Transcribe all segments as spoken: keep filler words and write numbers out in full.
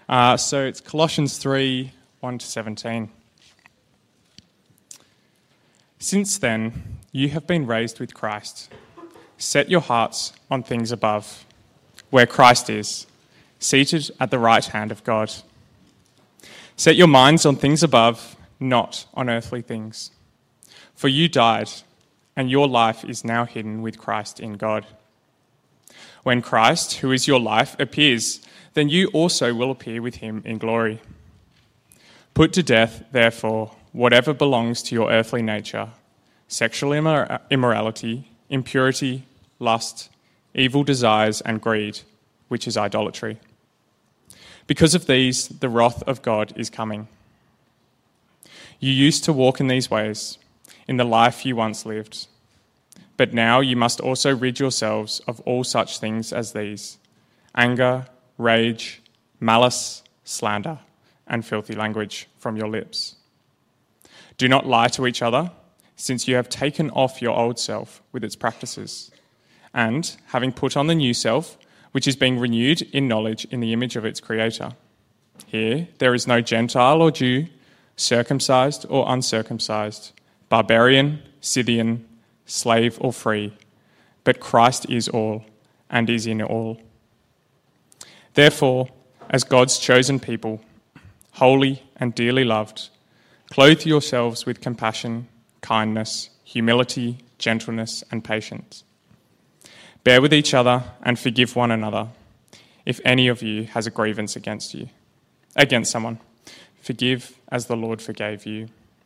Uh, so it's Colossians three, one to seventeen. Since then, you have been raised with Christ. Set your hearts on things above, where Christ is, seated at the right hand of God. Set your minds on things above, not on earthly things. For you died, and your life is now hidden with Christ in God. When Christ, who is your life, appears, then you also will appear with him in glory. Put to death, therefore, whatever belongs to your earthly nature: sexual immor- immorality, impurity, lust, evil desires, and greed, which is idolatry. Because of these, the wrath of God is coming. You used to walk in these ways, in the life you once lived. But now you must also rid yourselves of all such things as these: anger, rage, malice, slander, and filthy language from your lips. Do not lie to each other, since you have taken off your old self with its practices, and, having put on the new self, which is being renewed in knowledge in the image of its creator. Here there is no Gentile or Jew, circumcised or uncircumcised, barbarian, Scythian, slave or free, but Christ is all and is in all. Therefore, as God's chosen people, holy and dearly loved, clothe yourselves with compassion, kindness, humility, gentleness, and patience. Bear with each other and forgive one another. If any of you has a grievance against you, against someone, forgive as the Lord forgave you.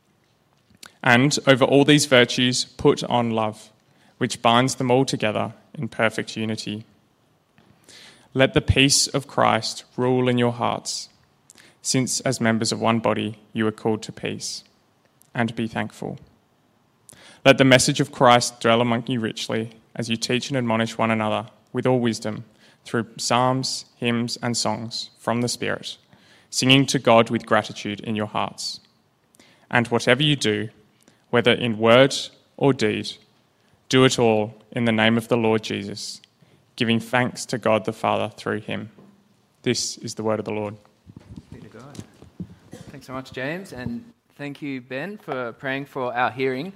And over all these virtues, put on love, which binds them all together in perfect unity. Let the peace of Christ rule in your hearts, since as members of one body you are called to peace, and be thankful. Let the message of Christ dwell among you richly, as you teach and admonish one another with all wisdom, through psalms, hymns, and songs from the Spirit, singing to God with gratitude in your hearts. And whatever you do, whether in word or deed, do it all in the name of the Lord Jesus, giving thanks to God the Father through him. This is the word of the Lord. Be to God. Thanks so much, James, and thank you, Ben, for praying for our hearing.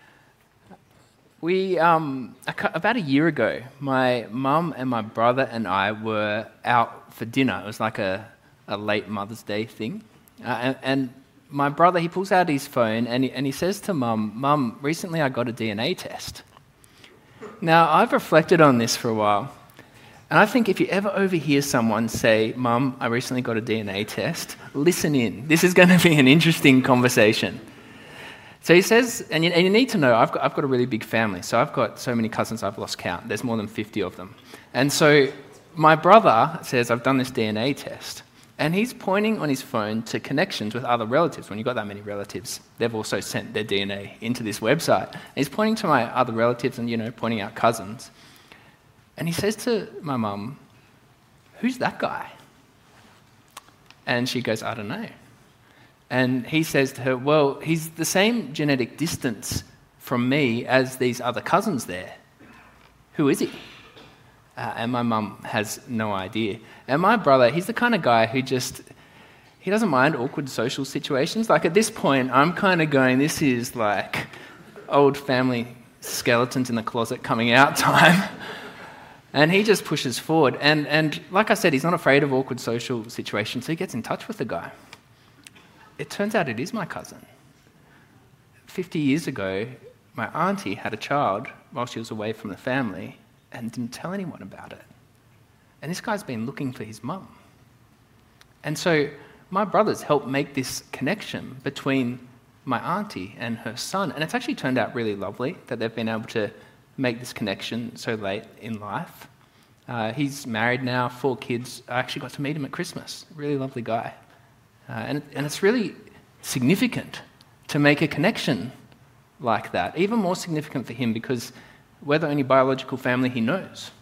We, um, about a year ago, my mum and my brother and I were out for dinner. It was like a, a late Mother's Day thing. Uh, and, and my brother, he pulls out his phone and he, and he says to Mum, "Mum, recently I got a D N A test." Now, I've reflected on this for a while. And I think if you ever overhear someone say, "Mum, I recently got a D N A test," listen in. This is going to be an interesting conversation. So he says, and you, and you need to know, I've got, I've got a really big family. So I've got so many cousins I've lost count. There's more than fifty of them. And so my brother says, "I've done this D N A test." And he's pointing on his phone to connections with other relatives. When you've got that many relatives, they've also sent their D N A into this website. And he's pointing to my other relatives and, you know, pointing out cousins. And he says to my mum, "Who's that guy?" And she goes, "I don't know." And he says to her, "Well, he's the same genetic distance from me as these other cousins there. Who is he?" Uh, and my mum has no idea. And my brother, he's the kind of guy who just, he doesn't mind awkward social situations. Like at this point, I'm kind of going, this is like old family skeletons in the closet coming out time. And he just pushes forward. And, and like I said, he's not afraid of awkward social situations, so he gets in touch with the guy. It turns out it is my cousin. Fifty years ago, my auntie had a child while she was away from the family and didn't tell anyone about it. And this guy's been looking for his mum. And so my brothers helped make this connection between my auntie and her son. And it's actually turned out really lovely that they've been able to make this connection so late in life. Uh, he's married now, four kids. I actually got to meet him at Christmas. Really lovely guy. Uh, and, and it's really significant to make a connection like that. Even more significant for him because we're the only biological family he knows.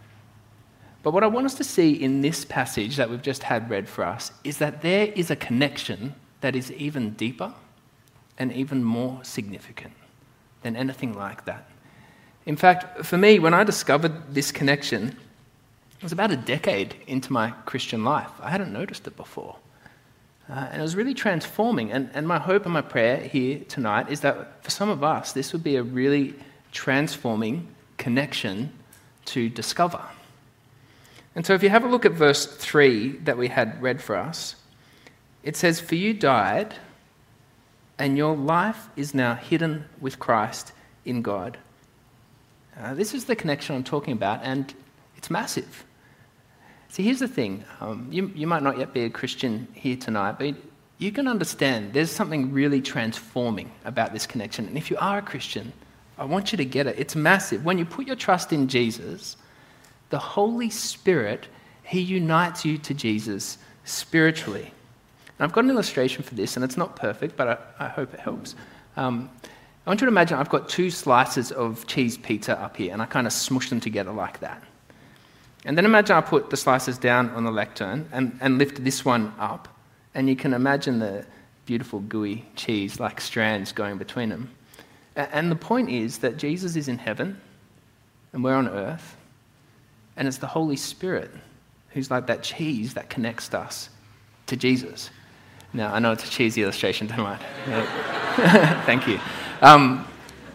But what I want us to see in this passage that we've just had read for us is that there is a connection that is even deeper and even more significant than anything like that. In fact, for me, when I discovered this connection, It was about a decade into my Christian life. I hadn't noticed it before. Uh, and it was really transforming. And, and my hope and my prayer here tonight is that for some of us, this would be a really transforming connection to discover. And so if you have a look at verse three that we had read for us, it says, "For you died, and your life is now hidden with Christ in God." Uh, this is the connection I'm talking about, and it's massive. See, here's the thing. Um, you, you might not yet be a Christian here tonight, but you can understand there's something really transforming about this connection. And if you are a Christian, I want you to get it. It's massive. When you put your trust in Jesus, the Holy Spirit, he unites you to Jesus spiritually. And I've got an illustration for this, and it's not perfect, but I, I hope it helps. Um, I want you to imagine I've got two slices of cheese pizza up here, and I kind of smush them together like that. And then imagine I put the slices down on the lectern and, and lift this one up, and you can imagine the beautiful gooey cheese like strands going between them. And the point is that Jesus is in heaven, and we're on earth, and it's the Holy Spirit who's like that cheese that connects us to Jesus. Now, I know it's a cheesy illustration, don't I? Thank you. Um,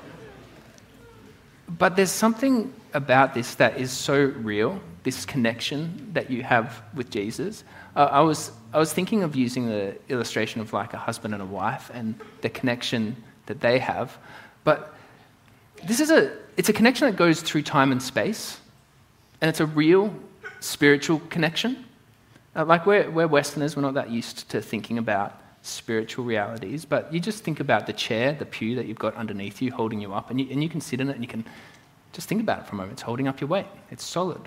but there's something about this that is so real, this connection that you have with Jesus. Uh, I was I was thinking of using the illustration of like a husband and a wife and the connection that they have, but this is a it's a connection that goes through time and space, and it's a real spiritual connection. Uh, like we're we're Westerners, we're not that used to thinking about spiritual realities, but you just think about the chair, the pew that you've got underneath you, holding you up, and you, and you can sit in it and you can just think about it for a moment. It's holding up your weight. It's solid.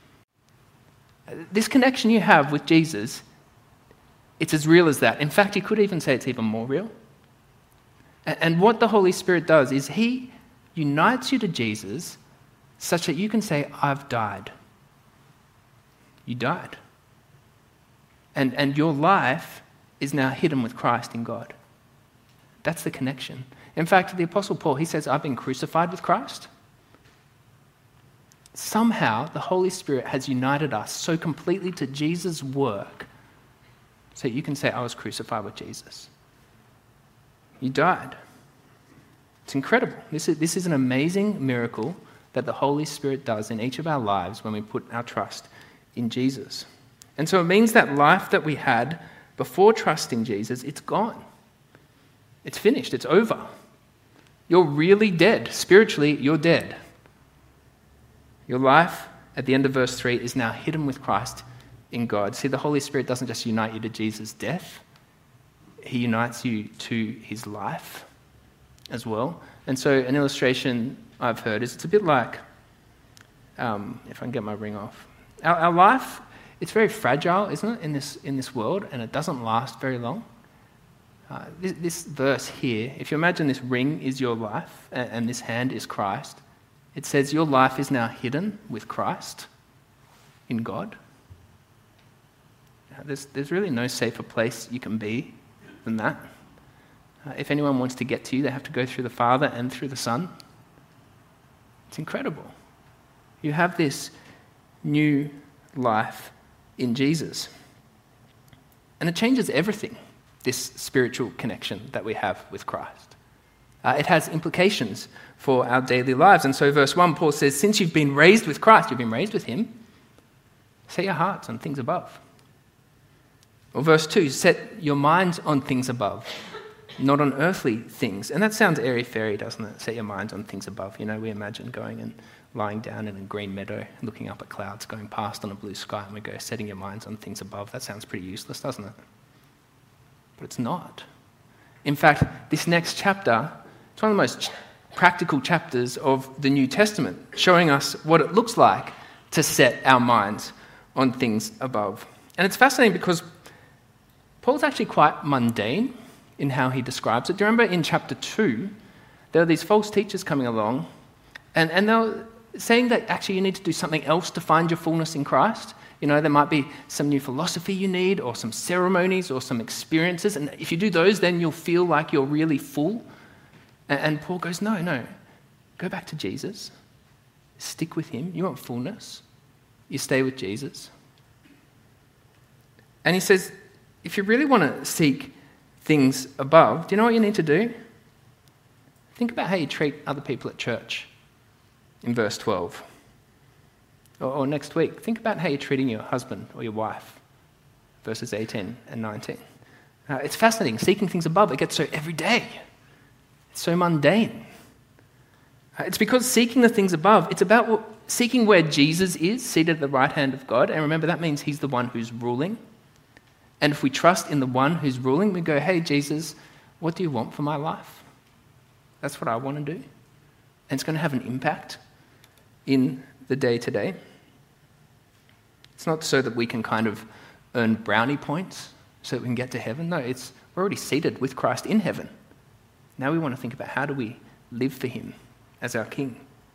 This connection you have with Jesus, it's as real as that. In fact, you could even say it's even more real. And what the Holy Spirit does is he unites you to Jesus such that you can say, I've died. You died. And, and your life is now hidden with Christ in God. That's the connection. In fact, the Apostle Paul, he says, I've been crucified with Christ. Somehow, the Holy Spirit has united us so completely to Jesus' work so you can say, I was crucified with Jesus. You died. It's incredible. This is, this is an amazing miracle that the Holy Spirit does in each of our lives when we put our trust in Jesus. And so it means that life that we had before trusting Jesus, it's gone. It's finished. It's over. You're really dead. Spiritually, you're dead. Your life, at the end of verse three, is now hidden with Christ in God. See, the Holy Spirit doesn't just unite you to Jesus' death. He unites you to his life as well. And so an illustration I've heard is it's a bit like, um, if I can get my ring off, our, our life, it's very fragile, isn't it, in this, in this world, and it doesn't last very long. Uh, this, this verse here, if you imagine this ring is your life and, and this hand is Christ, it says your life is now hidden with Christ in God. Now, there's, there's really no safer place you can be than that. Uh, if anyone wants to get to you, they have to go through the Father and through the Son. It's incredible. You have this new life in Jesus. And it changes everything, this spiritual connection that we have with Christ. Uh, it has implications for our daily lives. And so verse one, Paul says, since you've been raised with Christ, you've been raised with him, set your hearts on things above. Or verse two, set your minds on things above, not on earthly things. And that sounds airy-fairy, doesn't it? Set your minds on things above. You know, we imagine going and lying down in a green meadow, looking up at clouds, going past on a blue sky, and we go, setting your minds on things above. That sounds pretty useless, doesn't it? But it's not. In fact, this next chapter, it's one of the most practical chapters of the New Testament, showing us what it looks like to set our minds on things above. And it's fascinating because Paul's actually quite mundane in how he describes it. Do you remember in chapter two, there are these false teachers coming along, and, and they're saying that actually you need to do something else to find your fullness in Christ. You know, there might be some new philosophy you need, or some ceremonies, or some experiences, and if you do those, then you'll feel like you're really full. And, and Paul goes, no, no, go back to Jesus. Stick with him. You want fullness? you stay with Jesus. And he says, if you really want to seek things above, do you know what you need to do? Think about how you treat other people at church in verse twelve. Or, or next week, think about how you're treating your husband or your wife, verses eighteen and nineteen. Uh, it's fascinating. Seeking things above, it gets so everyday. It's so mundane. Uh, it's because seeking the things above, it's about what, seeking where Jesus is, seated at the right hand of God. And remember, that means he's the one who's ruling. And if we trust in the one who's ruling, we go, hey, Jesus, what do you want for my life? That's what I want to do. And it's going to have an impact in the day-to-day. It's not so that we can kind of earn brownie points so that we can get to heaven. No, it's we're already seated with Christ in heaven. Now we want to think about how do we live for him as our King.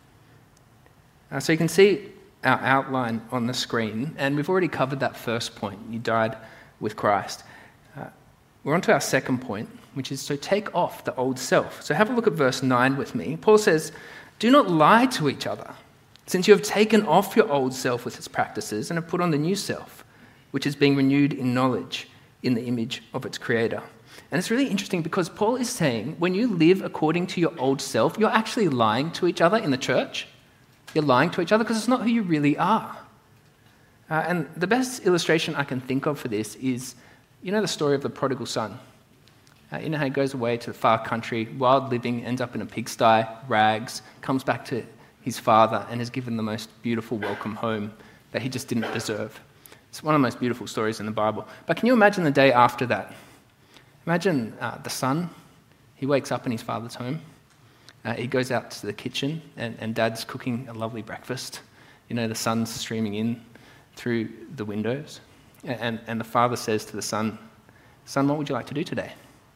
Uh, so you can see our outline on the screen, and we've already covered that first point. You died with Christ. Uh, we're on to our second point, which is so take off the old self. So have a look at verse nine with me. Paul says, do not lie to each other, since you have taken off your old self with its practices and have put on the new self, which is being renewed in knowledge in the image of its creator. And it's really interesting because Paul is saying when you live according to your old self, you're actually lying to each other in the church. You're lying to each other because it's not who you really are. Uh, and the best illustration I can think of for this is, you know the story of the prodigal son? Uh, you know how he goes away to the far country, wild living, ends up in a pigsty, rags, comes back to his father and is given the most beautiful welcome home that he just didn't deserve. It's one of the most beautiful stories in the Bible. But can you imagine the day after that? Imagine uh, the son, he wakes up in his father's home. Uh, he goes out to the kitchen and, and dad's cooking a lovely breakfast. You know, the sun's streaming in through the windows. And, and the father says to the son, son, what would you like to do today?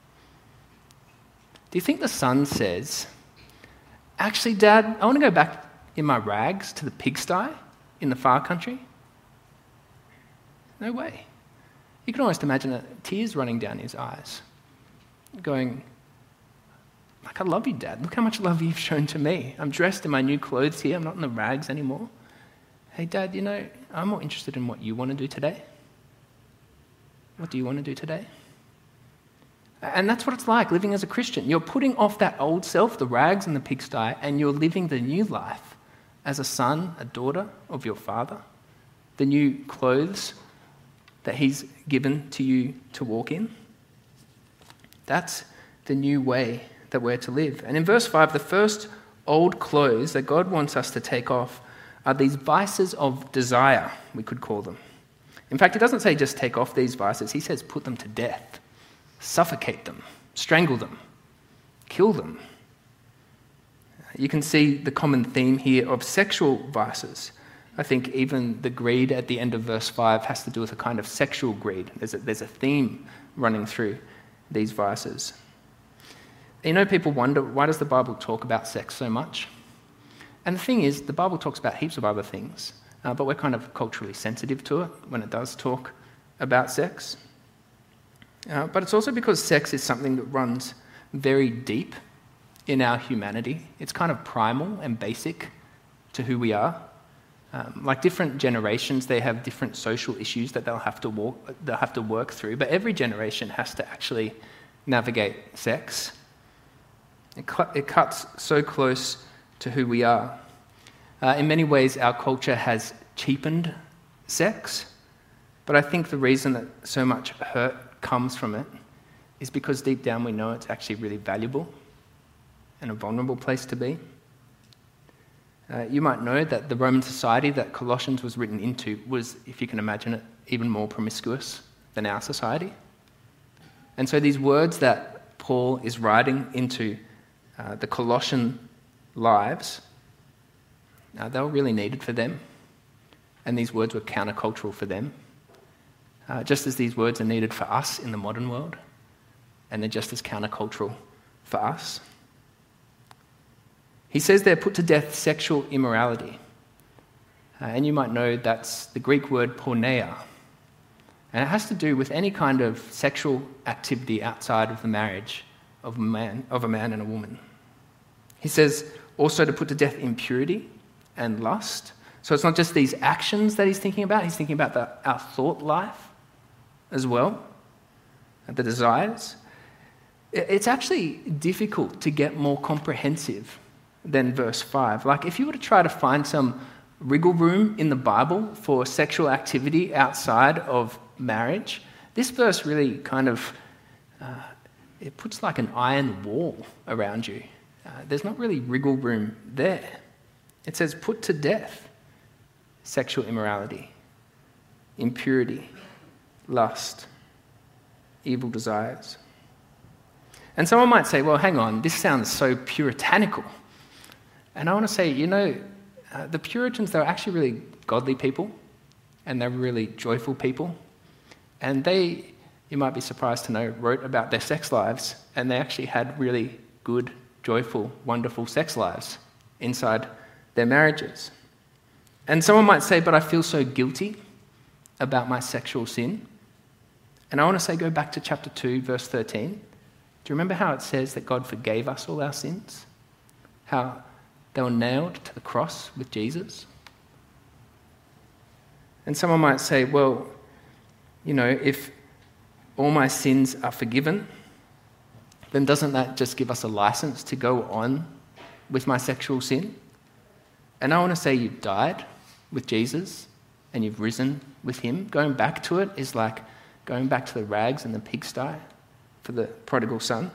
Do you think the son says, actually, Dad, I want to go back in my rags to the pigsty in the far country? No way. You can almost imagine a, tears running down his eyes, going, like, I love you, Dad. Look how much love you've shown to me. I'm dressed in my new clothes here. I'm not in the rags anymore. Hey, Dad, you know, I'm more interested in what you want to do today. What do you want to do today? And that's what it's like living as a Christian. You're putting off that old self, the rags and the pigsty, and you're living the new life as a son, a daughter of your Father. The new clothes that he's given to you to walk in. That's the new way that we're to live. And in verse five, the first old clothes that God wants us to take off are these vices of desire, we could call them. In fact, he doesn't say just take off these vices. He says put them to death, suffocate them, strangle them, kill them. You can see the common theme here of sexual vices. I think even the greed at the end of verse five has to do with a kind of sexual greed. There's a, there's a theme running through these vices. You know, people wonder, why does the Bible talk about sex so much? And the thing is, the Bible talks about heaps of other things, uh, but we're kind of culturally sensitive to it when it does talk about sex. Uh, but it's also because sex is something that runs very deep in our humanity. It's kind of primal and basic to who we are. Um, like different generations, they have different social issues that they'll have to walk, they'll have to work through. But every generation has to actually navigate sex. It, cu- it cuts so close to who we are. Uh, in many ways, our culture has cheapened sex. But I think the reason that so much hurt comes from it is because deep down we know it's actually really valuable and a vulnerable place to be. Uh, you might know that the Roman society that Colossians was written into was, if you can imagine it, even more promiscuous than our society. And so these words that Paul is writing into uh, the Colossian lives, uh, they were really needed for them. And these words were countercultural for them. Uh, just as these words are needed for us in the modern world, and they're just as countercultural for us. He says they're put to death sexual immorality. Uh, and you might know that's the Greek word porneia. And it has to do with any kind of sexual activity outside of the marriage of a man, of a man and a woman. He says also to put to death impurity and lust. So it's not just these actions that he's thinking about, he's thinking about the, our thought life as well, the desires. It's actually difficult to get more comprehensive than verse five. Like if you were to try to find some wriggle room in the Bible for sexual activity outside of marriage, this verse really kind of, uh, it puts like an iron wall around you. Uh, there's not really wriggle room there. It says, put to death sexual immorality, impurity, lust, evil desires. And someone might say, well, hang on, this sounds so puritanical. And I want to say, you know, uh, the Puritans, they were actually really godly people, and they were really joyful people. And they, you might be surprised to know, wrote about their sex lives, and they actually had really good, joyful, wonderful sex lives inside their marriages. And someone might say, but I feel so guilty about my sexual sin. And I want to say, go back to chapter two, verse thirteen. Do you remember how it says that God forgave us all our sins? How they were nailed to the cross with Jesus? And someone might say, well, you know, if all my sins are forgiven, then doesn't that just give us a license to go on with my sexual sin? And I want to say you've died with Jesus and you've risen with him. Going back to it is like going back to the rags and the pigsty for the prodigal son.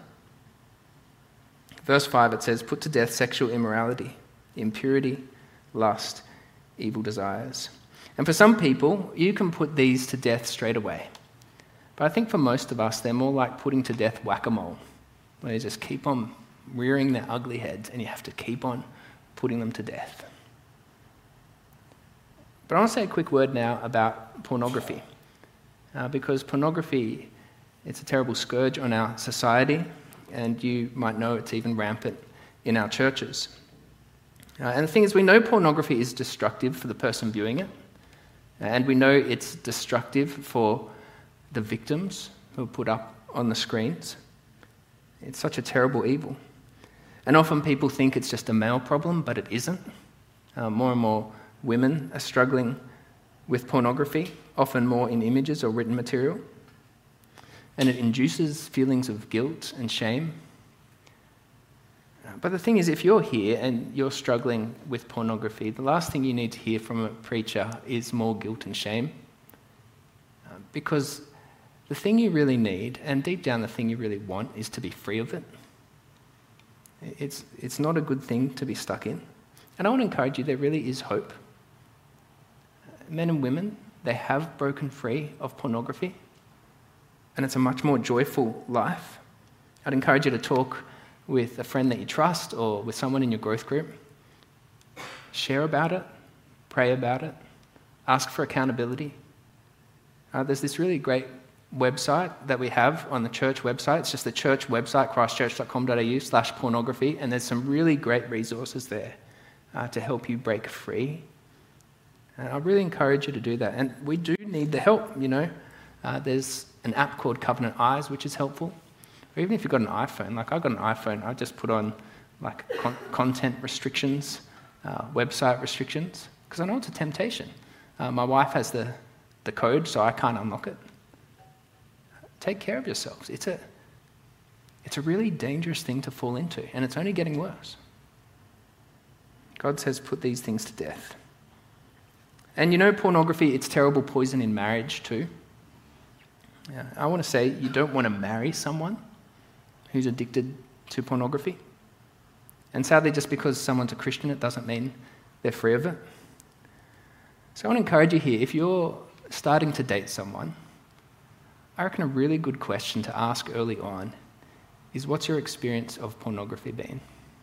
Verse five, it says, put to death sexual immorality, impurity, lust, evil desires. And for some people, you can put these to death straight away. But I think for most of us, they're more like putting to death whack-a-mole, where you just keep on rearing their ugly heads and you have to keep on putting them to death. But I want to say a quick word now about pornography, uh, because pornography, it's a terrible scourge on our society, and you might know it's even rampant in our churches. Uh, and the thing is, we know pornography is destructive for the person viewing it, and we know it's destructive for the victims who are put up on the screens. It's such a terrible evil. And often people think it's just a male problem, but it isn't. Uh, more and more women are struggling with pornography, often more in images or written material. And it induces feelings of guilt and shame. But the thing is, if you're here and you're struggling with pornography, the last thing you need to hear from a preacher is more guilt and shame. Uh, because the thing you really need, and deep down the thing you really want, is to be free of it. It's, it's not a good thing to be stuck in. And I want to encourage you, there really is hope. Men and women, they have broken free of pornography, and it's a much more joyful life. I'd encourage you to talk with a friend that you trust or with someone in your growth group. Share about it, pray about it, ask for accountability. Uh, there's this really great website that we have on the church website. It's just the church website, christchurch dot com dot a u slash pornography, and there's some really great resources there uh, to help you break free. And I really encourage you to do that. And we do need the help, you know. Uh, there's an app called Covenant Eyes, which is helpful. Or even if you've got an iPhone, like I've got an iPhone, I just put on like con- content restrictions, uh, website restrictions, because I know it's a temptation. Uh, my wife has the, the code, so I can't unlock it. Take care of yourselves. It's a, it's a really dangerous thing to fall into, and it's only getting worse. God says, put these things to death. And you know, pornography, it's terrible poison in marriage too. Yeah, I want to say you don't want to marry someone who's addicted to pornography. And sadly, just because someone's a Christian, it doesn't mean they're free of it. So I want to encourage you here, if you're starting to date someone, I reckon a really good question to ask early on is, what's your experience of pornography been?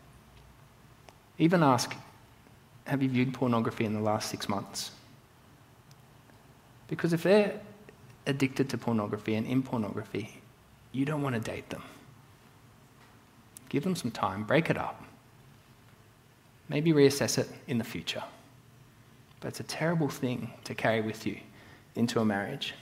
Even ask, have you viewed pornography in the last six months? Because if they're addicted to pornography and in pornography, you don't want to date them. Give them some time, break it up. Maybe reassess it in the future. But it's a terrible thing to carry with you into a marriage.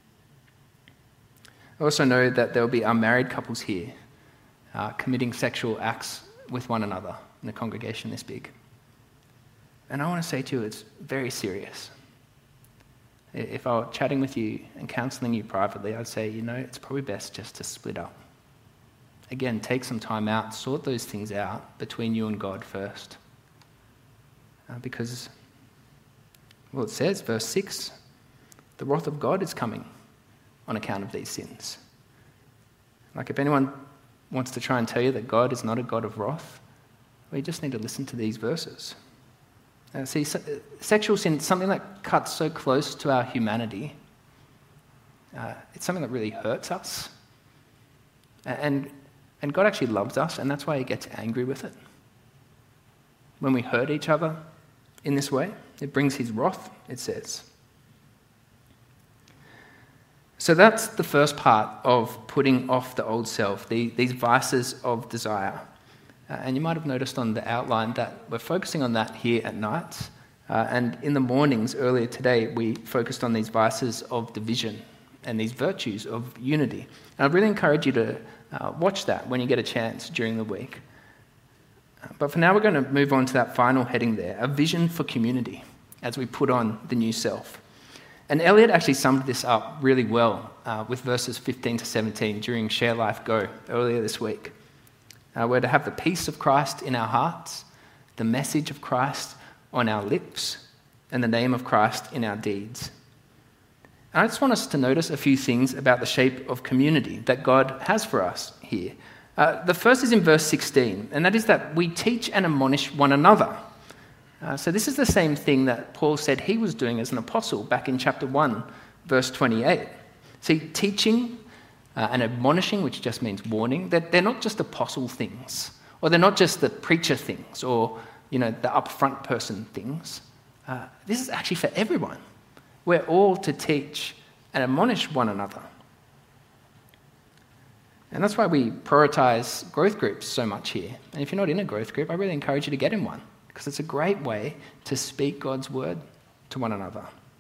I also know that there will be unmarried couples here uh, committing sexual acts with one another in a congregation this big. And I want to say to you, it's very serious. If I were chatting with you and counseling you privately, I'd say, you know, it's probably best just to split up. Again, take some time out, sort those things out between you and God first. Uh, because, well, it says, verse six, the wrath of God is coming on account of these sins. Like if anyone wants to try and tell you that God is not a God of wrath, well, you just need to listen to these verses. Uh, see, se- sexual sin is something that cuts so close to our humanity. Uh, it's something that really hurts us. And And God actually loves us, and that's why he gets angry with it. When we hurt each other in this way, it brings his wrath, it says. So that's the first part of putting off the old self, the, these vices of desire. Uh, and you might have noticed on the outline that we're focusing on that here at night. Uh, and in the mornings earlier today, we focused on these vices of division and these virtues of unity. And I really encourage you to Uh, watch that when you get a chance during the week. Uh, but for now, we're going to move on to that final heading there, a vision for community, as we put on the new self. And Elliot actually summed this up really well uh, with verses fifteen to seventeen during Share Life Go earlier this week. Uh, we're to have the peace of Christ in our hearts, the message of Christ on our lips, and the name of Christ in our deeds. And I just want us to notice a few things about the shape of community that God has for us here. Uh, the first is in verse sixteen, and that is that we teach and admonish one another. Uh, so this is the same thing that Paul said he was doing as an apostle back in chapter one, verse twenty-eight. See, teaching uh, and admonishing, which just means warning, that they're not just apostle things, or they're not just the preacher things, or you know the upfront person things. Uh, this is actually for everyone. We're all to teach and admonish one another. And that's why we prioritize growth groups so much here. And if you're not in a growth group, I really encourage you to get in one, because it's a great way to speak God's word to one another.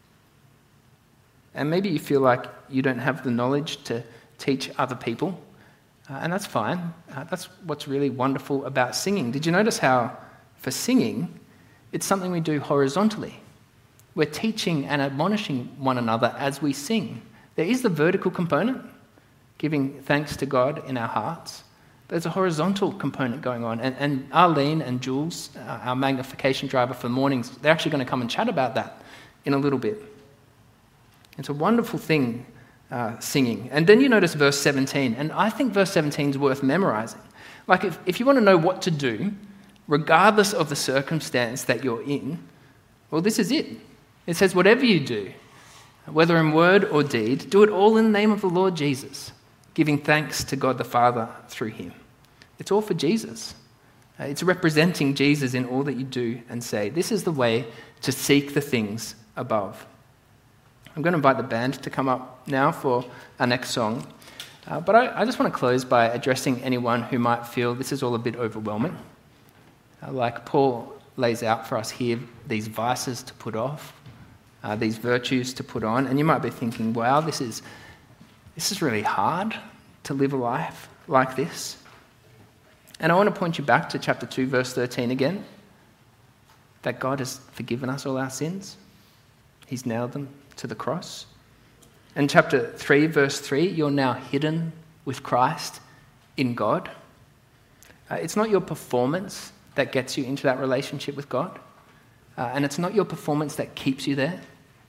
And maybe you feel like you don't have the knowledge to teach other people, uh, and that's fine. Uh, that's what's really wonderful about singing. Did you notice how for singing, it's something we do horizontally? We're teaching and admonishing one another as we sing. There is the vertical component, giving thanks to God in our hearts. There's a horizontal component going on. And, and Arlene and Jules, uh, our magnification driver for mornings, they're actually going to come and chat about that in a little bit. It's a wonderful thing, uh, singing. And then you notice verse seventeen. And I think verse seventeen is worth memorizing. Like if, if you want to know what to do, regardless of the circumstance that you're in, well, this is it. It says, whatever you do, whether in word or deed, do it all in the name of the Lord Jesus, giving thanks to God the Father through him. It's all for Jesus. It's representing Jesus in all that you do and say. This is the way to seek the things above. I'm going to invite the band to come up now for our next song. Uh, but I, I just want to close by addressing anyone who might feel this is all a bit overwhelming. Uh, like Paul lays out for us here, these vices to put off, Uh, these virtues to put on. And you might be thinking, wow, this is this is really hard to live a life like this. And I want to point you back to chapter two, verse thirteen again, that God has forgiven us all our sins. He's nailed them to the cross. And chapter three, verse three, you're now hidden with Christ in God. Uh, it's not your performance that gets you into that relationship with God. Uh, and it's not your performance that keeps you there.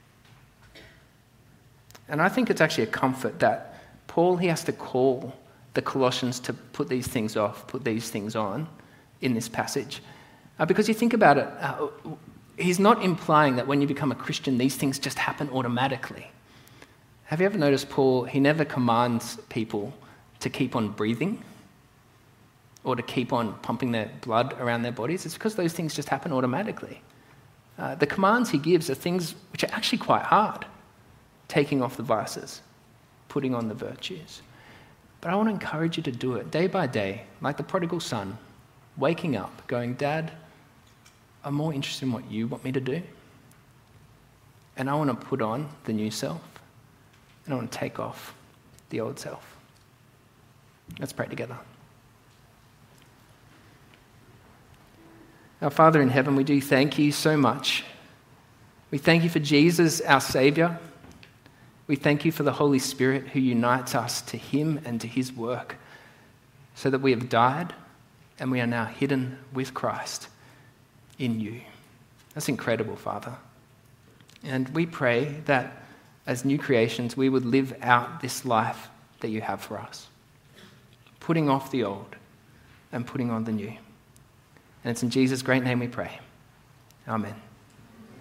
And I think it's actually a comfort that Paul, he has to call the Colossians to put these things off, put these things on in this passage. Uh, because you think about it, uh, he's not implying that when you become a Christian, these things just happen automatically. Have you ever noticed Paul, he never commands people to keep on breathing or to keep on pumping their blood around their bodies? It's because those things just happen automatically. Uh, the commands he gives are things which are actually quite hard. Taking off the vices, putting on the virtues. But I want to encourage you to do it day by day, like the prodigal son, waking up, going, Dad, I'm more interested in what you want me to do. And I want to put on the new self, and I want to take off the old self. Let's pray together. Our Father in heaven, we do thank you so much. We thank you for Jesus, our Saviour. We thank you for the Holy Spirit who unites us to him and to his work so that we have died and we are now hidden with Christ in you. That's incredible, Father. And we pray that as new creations, we would live out this life that you have for us, putting off the old and putting on the new. And it's in Jesus' great name we pray. Amen.